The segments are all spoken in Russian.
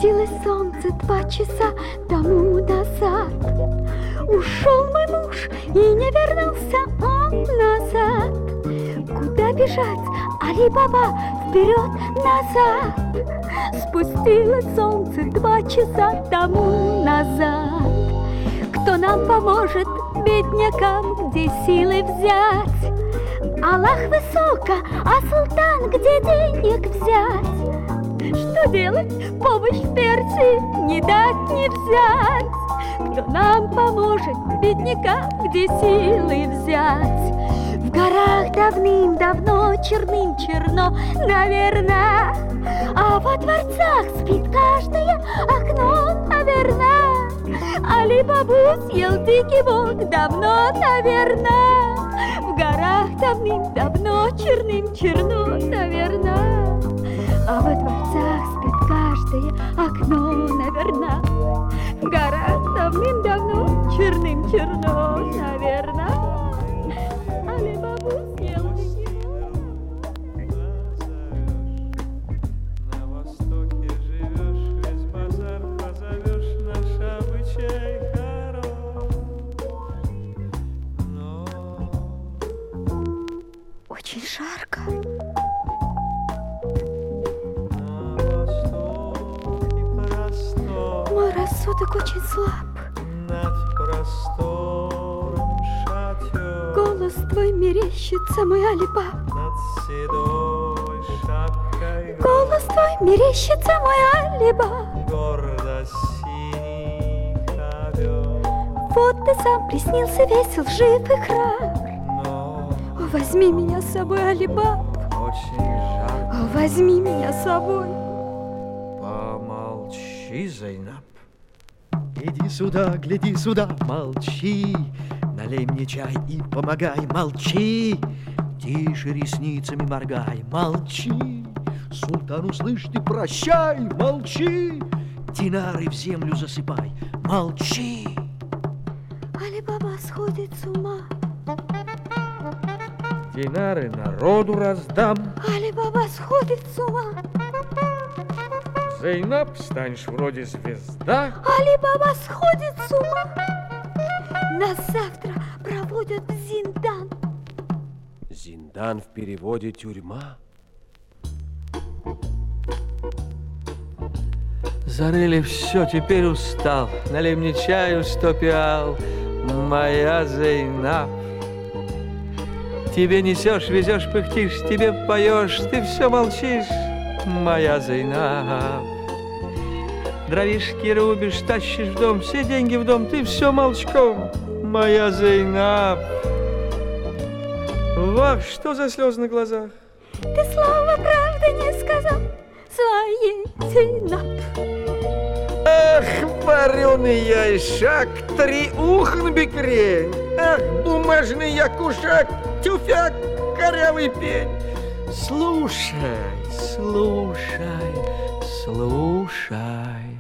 Спустилось солнце 2 часа тому назад. Ушел мой муж и не вернулся он назад. Куда бежать, Али-Баба, вперед-назад? Спустилось солнце 2 часа тому назад. Кто нам поможет, беднякам, где силы взять? Аллах высоко, а султан, где денег взять? Что делать? Помощь в Персии не дать, не взять. Кто нам поможет, беднякам, где силы взять? В горах давным-давно черным-черно, наверное, а во дворцах спит каждое окно, наверное. Али-Бабу съел дикий волк давно, наверное. В горах давным-давно черным-черно, наверное, а во дворцах спит каждое окно, наверное. В горах давным-давно черным-черно, наверное. Али-Бабу съел дикий волк. На востоке живешь, весь базар позовешь, наш обычай хорош. Но Очень жарко. на востоке простор, Мой рассудок очень слаб. над простором шатер, Голос твой мерещится, мой Али-Баб. над седой шапкой Голос твой мерещится, мой Али-Баб. гордо синий ковер. Вот ты сам приснился весел, жив и храбр. Но О, возьми меня с собой, Али-Баб. очень жарко. О, возьми меня с собой. Помолчи, Зайнаб. Иди сюда, гляди сюда, молчи. Налей мне чай и помогай, молчи. Тише ресницами моргай, молчи. Султану, слышь, ты прощай, молчи. Динары в землю засыпай, молчи. Али-Баба сходит с ума. Динары народу раздам. Али-Баба сходит с ума. Зайнаб, станешь вроде звезда. Али-Баба сходит с ума. Нас завтра проводят в Зиндан. Зиндан в переводе тюрьма. Зарыли все, теперь устал. Налей мне чаю 100 пиал, моя Зайнаб. Тебе несешь, везешь, пыхтишь, тебе поешь, ты все молчишь, моя Зайнаб. Дровишки рубишь, тащишь в дом, все деньги в дом, ты все молчком, моя Зайнаб. Вах, что за слезы на глазах? Ты слова правды не сказал своей Зейнаб. Ах, вареный яйшак, 3 уха бекрень. Ах, бумажный якушак, тюфяк, корявый пень. Слушай, слушай, слушай.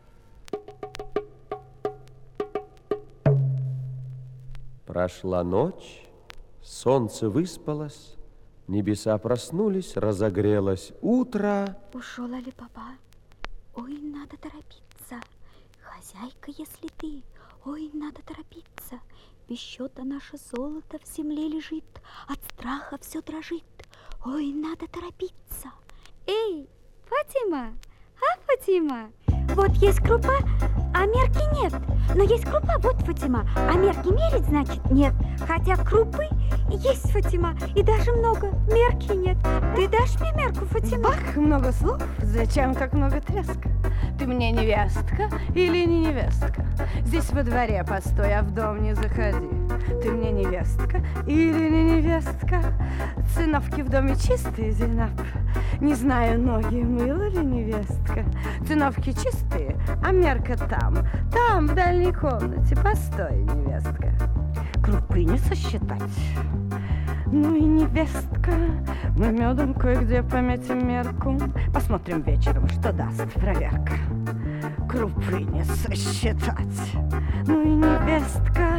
Прошла ночь, солнце выспалось, небеса проснулись, разогрелось утро. Ушел Али-Баба. Ой, надо торопиться. Хозяйка, если ты, ой, надо торопиться. Без счета наше золото в земле лежит, от страха все дрожит. Ой, надо торопиться. Эй, Фатима, Фатима, вот есть крупа, а мерки нет. Но есть крупа, вот, Фатима, а мерки мерить, значит, нет. Хотя крупы есть, Фатима, и даже много, мерки нет. Ты дашь мне мерку, Фатима? Бах, много слов, зачем так много треска? Ты мне невестка или не невестка? Здесь во дворе постой, а в дом не заходи. Ты мне невестка или не невестка? Циновки в доме чистые, Зейнаб. Не знаю, ноги мыла ли невестка. Циновки чистые, а мерка там, в дальней комнате. Постой, невестка. Крупы не сосчитать. Ну и невестка, мы медом кое-где пометим мерку. Посмотрим вечером, что даст проверка. Крупы не сосчитать. Ну и невестка.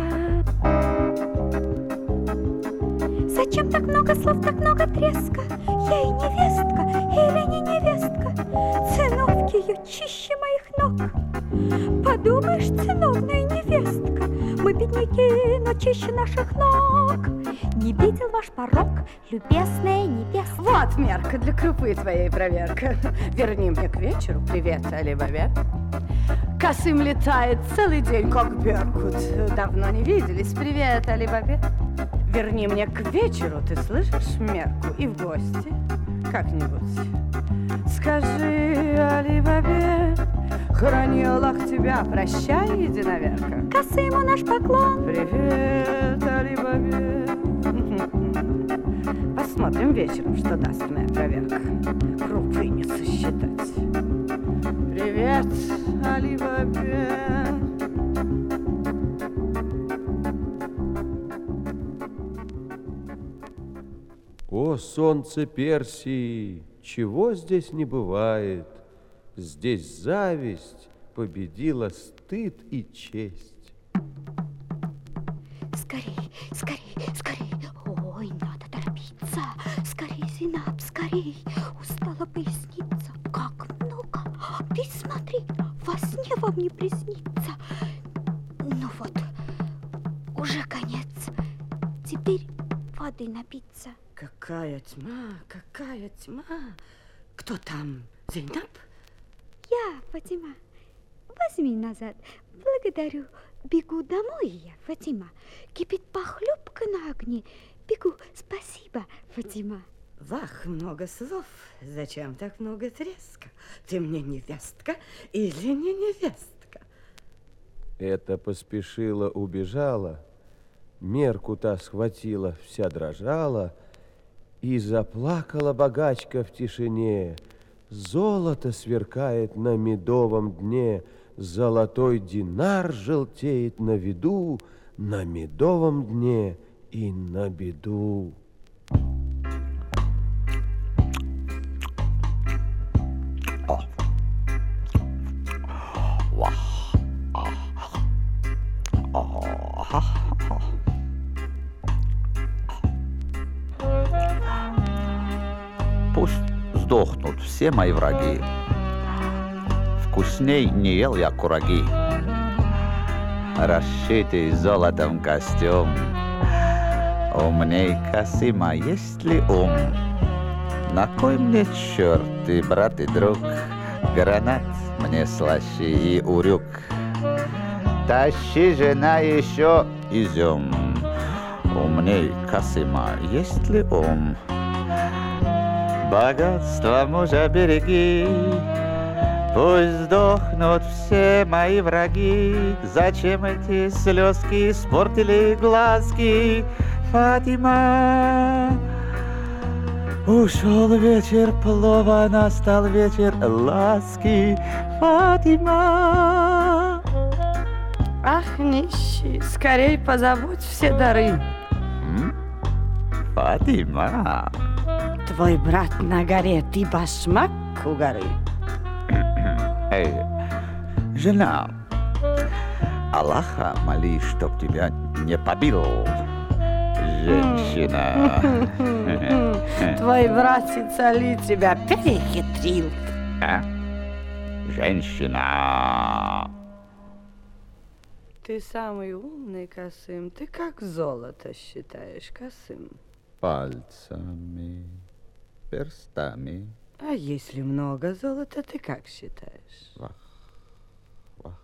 Зачем так много слов, так много треска? Я и невестка, или не невестка? Циновки ее чище моих ног. Подумаешь, циновная невестка, мы бедняки, но чище наших ног. Не видел ваш порог, любезная невестка. Вот мерка для крупы твоей проверка. Верни мне к вечеру привет, Али-Бабе. Касым летает целый день, как беркут. Давно не виделись. Привет, Али-Бабе. Верни мне к вечеру, ты слышишь, мерку, и в гости как-нибудь. Скажи, Али-Бабе, храни Аллах тебя, прощай, единоверка. Касыму наш поклон. Привет, Али-Бабе. Посмотрим вечером, что даст моя проверка. Крупы не сосчитать. Привет, Али-Бабе. О, солнце Персии, чего здесь не бывает? Здесь зависть победила стыд и честь. Скорей, скорей, скорей. Ой, надо торопиться. Скорей, Зейнаб, скорей. Устала поясница. Как много. Ты смотри, во сне вам не приснится. Ну вот, уже конец. Теперь воды напиться. Какая тьма, какая тьма. Кто там, Зейнаб? Я, Фатима. Возьми назад. Благодарю. Бегу домой я, Фатима. Кипит похлебка на огне. Бегу. Спасибо, Фатима. Вах, много слов. Зачем так много треска? Ты мне невестка или не невестка? Это поспешила, убежала, мерку та схватила, вся дрожала, и заплакала богачка в тишине. Золото сверкает на медовом дне, золотой динар желтеет на виду, на медовом дне и на беду. Пусть сдохнут все мои враги. Вкусней не ел я кураги. Расшитый золотом костюм. Умней Касыма есть ли ум? На кой мне черт и брат и друг? Гранат мне слаще и урюк. Тащи, жена, еще изюм. Умней Касыма есть ли ум? Богатство мужа береги, пусть сдохнут все мои враги. Зачем эти слезки испортили глазки? Фатима, ушел вечер плова, настал вечер ласки. Фатима. Ах, нищий, скорей позабудь все дары. Фатима. Твой брат на горе, ты башмак у горы. Эй, жена, Аллаха моли, чтоб тебя не побил, женщина. Твой братец Али тебя перехитрил. А? Женщина. Ты самый умный, Касым. Ты как золото считаешь, Касым? Пальцами, перстами. А если много золота, ты как считаешь? Вах, вах.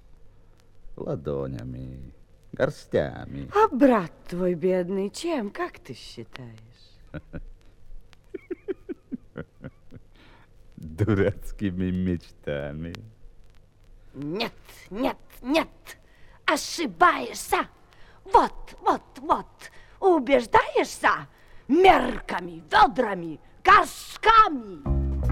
Ладонями, горстями. А брат твой бедный чем, как ты считаешь? Дурацкими мечтами. Нет, нет, нет, ошибаешься. Вот, убеждаешься мерками, ведрами, горшками.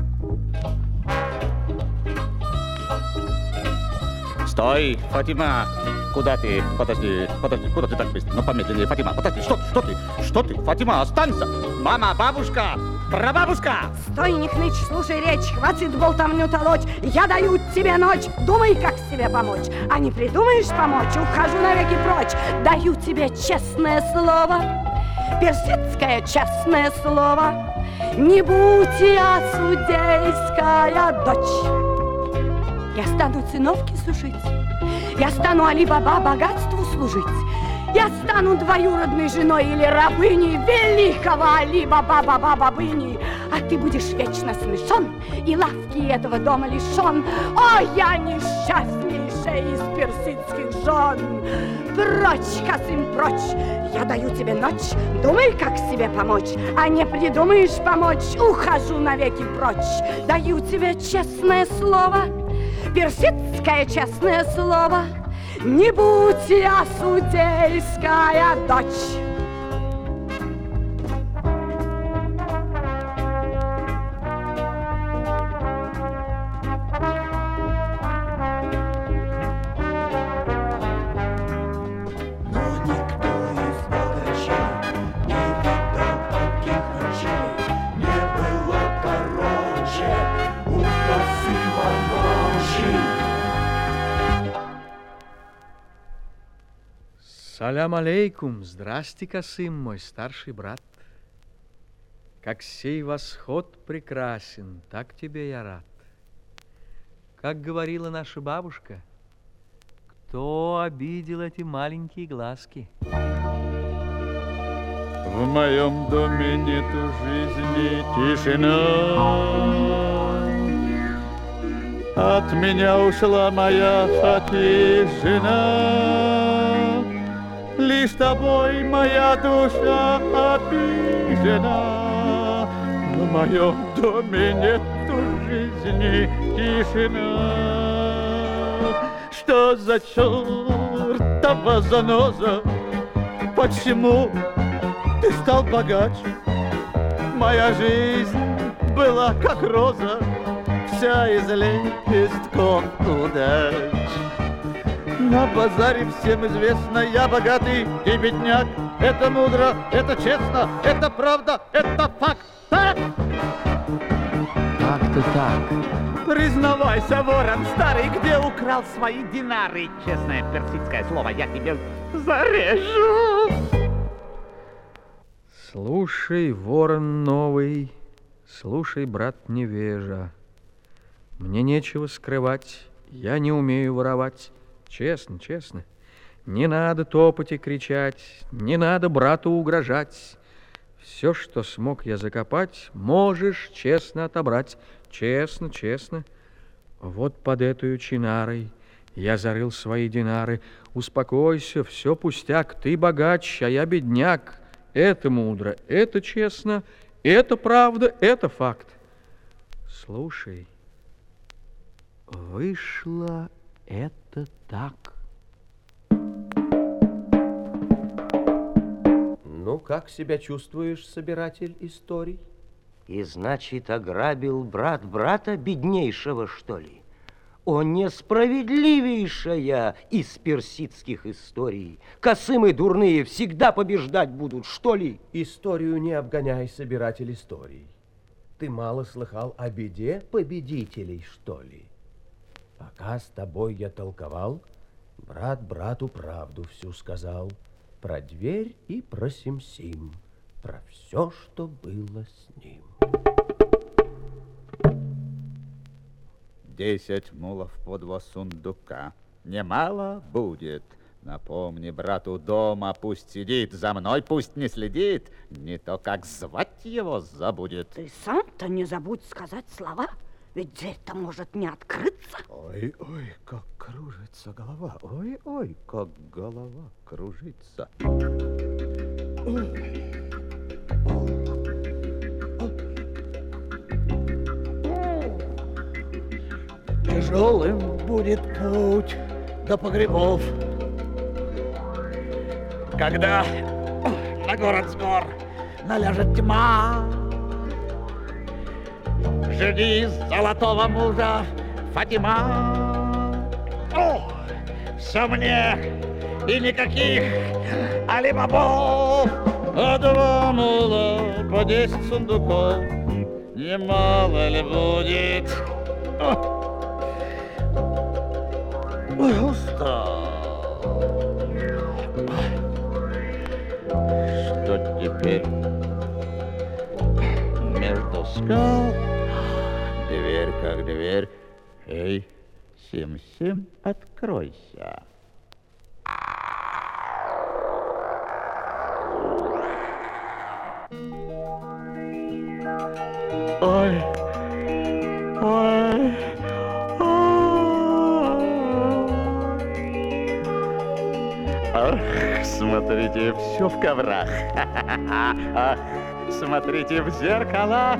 Стой, Фатима! Куда ты? Подожди, куда ты так быстро? Ну, помедленнее, Фатима, подожди, что ты? Фатима, останься! Мама, бабушка, прабабушка! Стой, не хнычь, слушай речь, хватит болтовню толочь. Я даю тебе ночь, думай, как себе помочь. А не придумаешь помочь, ухожу навеки прочь. Даю тебе честное слово, персидское честное слово. Не будь я судейская дочь. Я стану циновки сушить. Я стану Али-Баба богатству служить. Я стану двоюродной женой или рабыней великого Али-Баба-Баба-Бабыни. А ты будешь вечно смешон и лавки этого дома лишен. О, я несчастнейшая из персидских жен! Прочь, Касым, прочь! Я даю тебе ночь, думай, как себе помочь. А не придумаешь помочь, ухожу навеки прочь. Даю тебе честное слово, персидское честное слово. Не будь я судейская дочь. Салям алейкум, здрасте, Касым, мой старший брат. Как сей восход прекрасен, так тебе я рад. Как говорила наша бабушка, кто обидел эти маленькие глазки? В моем доме нету жизни, тишина. От меня ушла моя хатижина. Лишь тобой моя душа обижена. В моем доме нету жизни, тишина. Что за чертова заноза? Почему ты стал богаче? Моя жизнь была как роза, вся из лепестков удач. На базаре всем известно, я богатый и бедняк. Это мудро, это честно, это правда, это факт. Так? Как-то так. Признавайся, ворон старый, где украл свои динары? Честное персидское слово, я тебе зарежу. Слушай, ворон новый, слушай, брат невежа. Мне нечего скрывать, я не умею воровать. Честно, честно. Не надо топать и кричать, не надо брату угрожать. Все, что смог я закопать, можешь честно отобрать. Честно, честно. Вот под этой чинарой я зарыл свои динары. Успокойся, все пустяк, ты богач, а я бедняк. Это мудро, это честно, это правда, это факт. Слушай, вышло это так. Ну, как себя чувствуешь, собиратель историй? И значит, ограбил брат брата беднейшего, что ли? О, несправедливейшая из персидских историй! Касымы дурные всегда побеждать будут, что ли? Историю не обгоняй, собиратель историй. Ты мало слыхал о беде победителей, что ли? Пока с тобой я толковал, брат брату правду всю сказал. Про дверь и про Сим-Сим, про все, что было с ним. 10 мулов по 2 сундука. Немало будет. Напомни брату дома, пусть сидит, за мной пусть не следит, не то как звать его забудет. Ты сам-то не забудь сказать слова, ведь дверь-то может не открыться. Ой, ой, как кружится голова, ой, ой, как голова кружится. Тяжелым будет путь до погребов, когда на город с гор наляжет тьма. Жди золотого мужа, Фатима. О, все мне и никаких Али-Бабов. А 2 мула по 10 сундуков, немало ли будет? Ой, устал. Что теперь? Между скал, дверь как дверь. Эй, Сим-Сим, откройся. Ой, ой, ах, смотрите, все в коврах. Ах, смотрите в зеркала.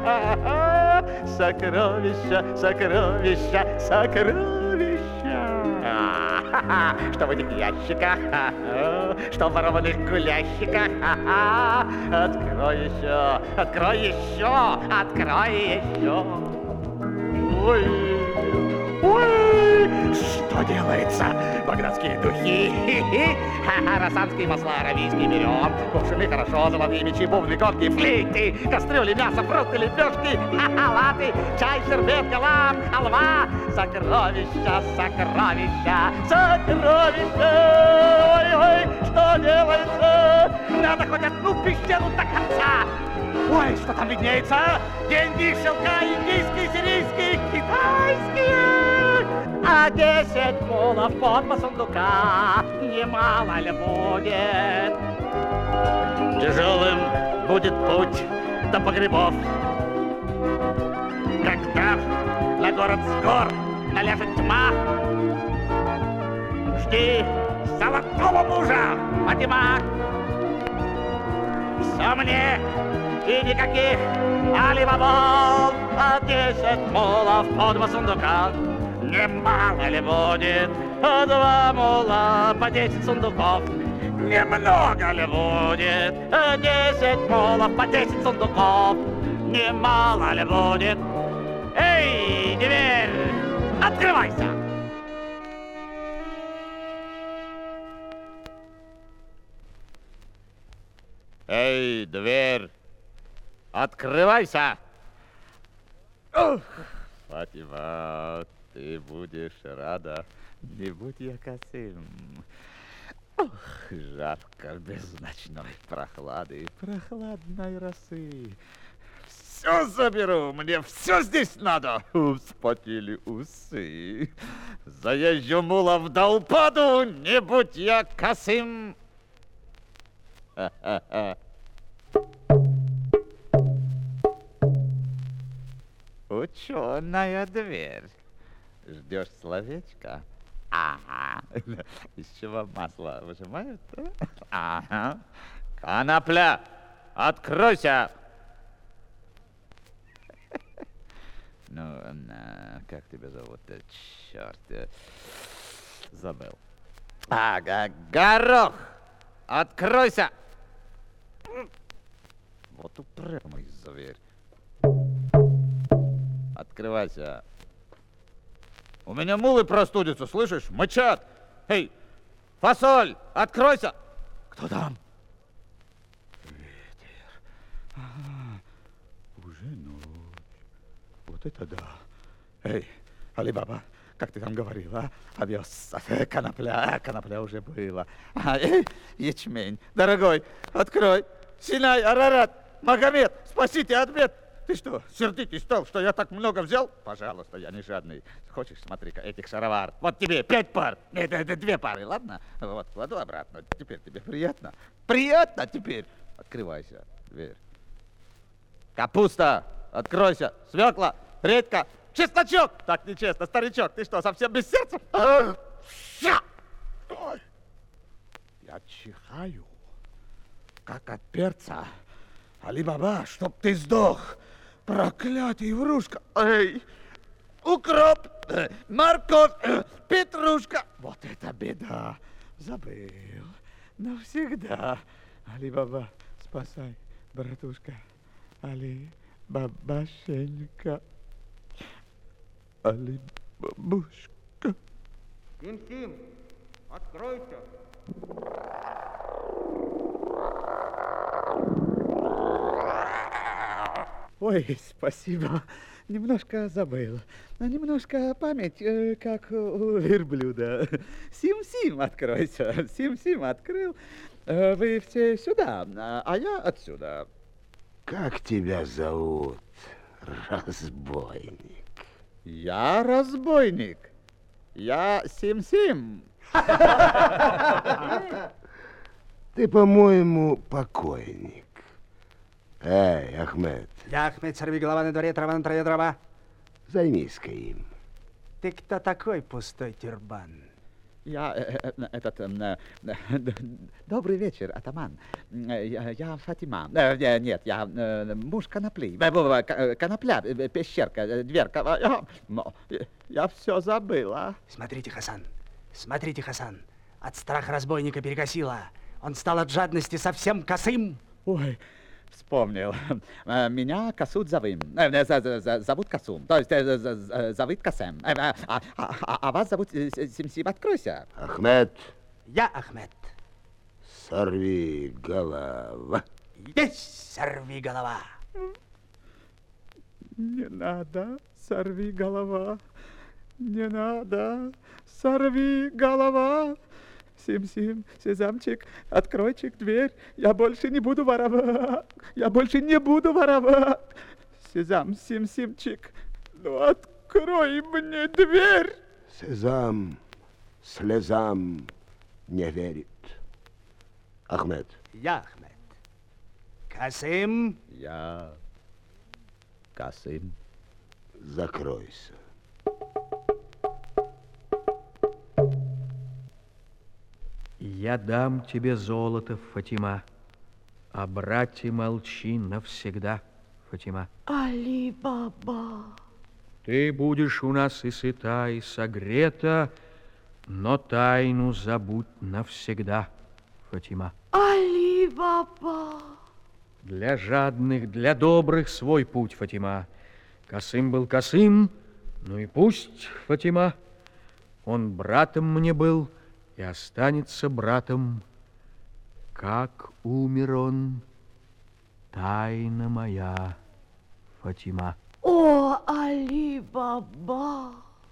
Сокровища, сокровища, сокровища. Что в этих ящиках, что в ворованных гулящиках. Открой еще, открой еще, открой еще. Ой, ой, что делается? Багдадские духи, росанские масла, аравийские берем, кувшины хорошо, золотые мечи, бубны, котки, флейты, кастрюли, мясо, фрукты, лепешки, латы, чай, шербет, галам, халва, сокровища, сокровища, сокровища. Ой-ой, что делается? Надо хоть одну пещеру до конца. Ой, что там виднеется? Деньги, шелка, индийские, сирийские, китайские. А 10 мулов под сундука немало ли будет? Тяжелым будет путь до погребов, когда на город с гор наляжет тьма. Жди золотого мужа, Фатима. Все мне и никаких алибабов, а 10 мулов по 2 сундука. Немало ли будет 2 мула по 10 сундуков? Немного ли будет 10 мулов по 10 сундуков? Немало ли будет? Эй, дверь, открывайся! Эй, дверь, открывайся! Ух, Фатима, ты будешь рада, не будь я косым. Ох, жарко, без ночной прохлады, прохладной росы. Все заберу, мне все здесь надо. Вспотели усы. Заезжу мулов до упаду, не будь я косым. Ха-ха-ха. Ученая дверь. Ждешь словечко? Ага. Из чего масло выжимают? Ага. Конопля, откройся! Ну, как тебя зовут? Черт, забыл. Ага, горох, откройся! Вот упрямый зверь. Открывайся. У меня мулы простудятся, слышишь? Мычат. Эй, фасоль, откройся. Кто там? Ветер. Ага, уже ночь. Вот это да. Эй, Али-Баба, как ты там говорила? Овес, конопля уже было. Ячмень, дорогой, открой. Синай, Арарат, Магомед, спасите от бед. Ты что, сердитый стал, что я так много взял? Пожалуйста, я не жадный. Хочешь, смотри-ка, этих шаровар. Вот тебе 5 пар. Это 2 пары, ладно? Вот, кладу обратно. Теперь тебе приятно? Приятно теперь? Открывайся, дверь. Капуста, откройся. Свекла, редька, чесночок. Так нечестно, старичок. Ты что, совсем без сердца? Я чихаю, как от перца. Али-Баба, чтоб ты сдох. Проклятый врушка. Эй, укроп, морковь, петрушка. Вот это беда. Забыл. Навсегда. Али-Баба, спасай, братушка. Али-Бабашенька. Али-Бабушка. Сим-Сим, откройся. Ой, спасибо. Немножко забыл. Немножко память, как у верблюда. Сим-Сим, откройся. Сим-Сим открыл. Вы все сюда, а я отсюда. Как тебя зовут, разбойник? Я разбойник. Я Сим-Сим. Ты, по-моему, покойник. Эй, Ахмед. Я Ахмед, сорвиголова на дворе, трава на траве, дрова. Займись-ка им. Ты кто такой, пустой тюрбан? Я добрый вечер, атаман. Я Фатима. Нет, я муж конопли. Конопля, пещерка, дверка. Я все забыла. Смотрите, Хасан. От страха разбойника перекосило. Он стал от жадности совсем косым. Ой, вспомнил. Меня Касут зовут Касум. То есть зовут Касем. А вас зовут Сим-Сим. Откройся. Ахмед. Я Ахмед. Сорви голова. Есть сорви голова. Не надо, сорви голова. Не надо, сорви голова. Сим-Сим, Сезамчик, откройчик дверь. Я больше не буду воровать. Сезам, Сим-Симчик, ну открой мне дверь. Сезам слезам не верит. Ахмед. Я Ахмед. Касым. Я Касым. Закройся. Я дам тебе золото, Фатима, а брате молчи навсегда, Фатима. Али-Баба. Ты будешь у нас и сыта, и согрета, но тайну забудь навсегда, Фатима. Али-Баба. Для жадных, для добрых свой путь, Фатима. Касым был косым, ну и пусть, Фатима. Он братом мне был и останется братом. Как умер он, тайна моя, Фатима. О, Али-Баба.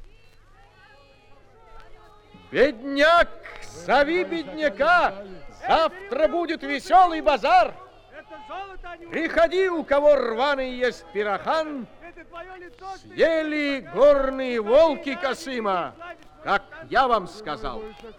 Бедняк, зови бедняка, завтра будет веселый базар. Приходи, у кого рваный есть пирохан, съели горные волки Касыма, как я вам сказал.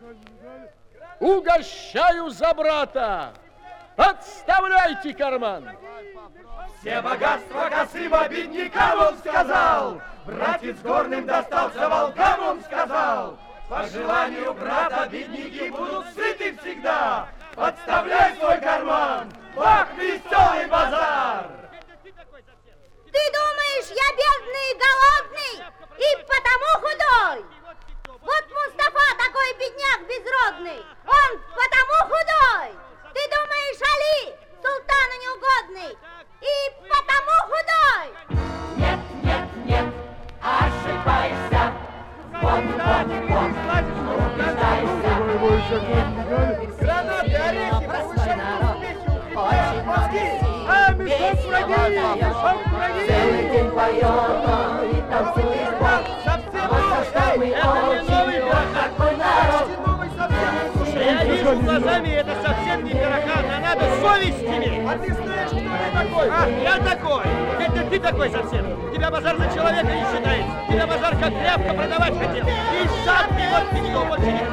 Угощаю за брата, подставляйте карман. Все богатства Касыма беднякам он сказал, братец горным достался волкам он сказал. По желанию брата бедняки будут сыты всегда. Подставляй свой карман, бах, веселый базар! Ты думаешь, я бедный и голодный, и потому худой? Вот Мустафа такой бедняк безродный, он потому худой. Ты думаешь, Али султану неугодный, и потому худой? Нет, нет, нет, ошибаешься. Вон, убеждайся. Гранаты, орехи, простой народ, целый день поет он и танцует Бог. Вот что мы очень такой народ. Я вижу глазами, это совсем не пирохан, а надо совесть иметь. А ты знаешь, кто я такой? А, я такой. Это ты такой совсем. Тебя базар за человека не считает. Тебя базар как тряпка продавать хотел. И сам ты вот ничего больше не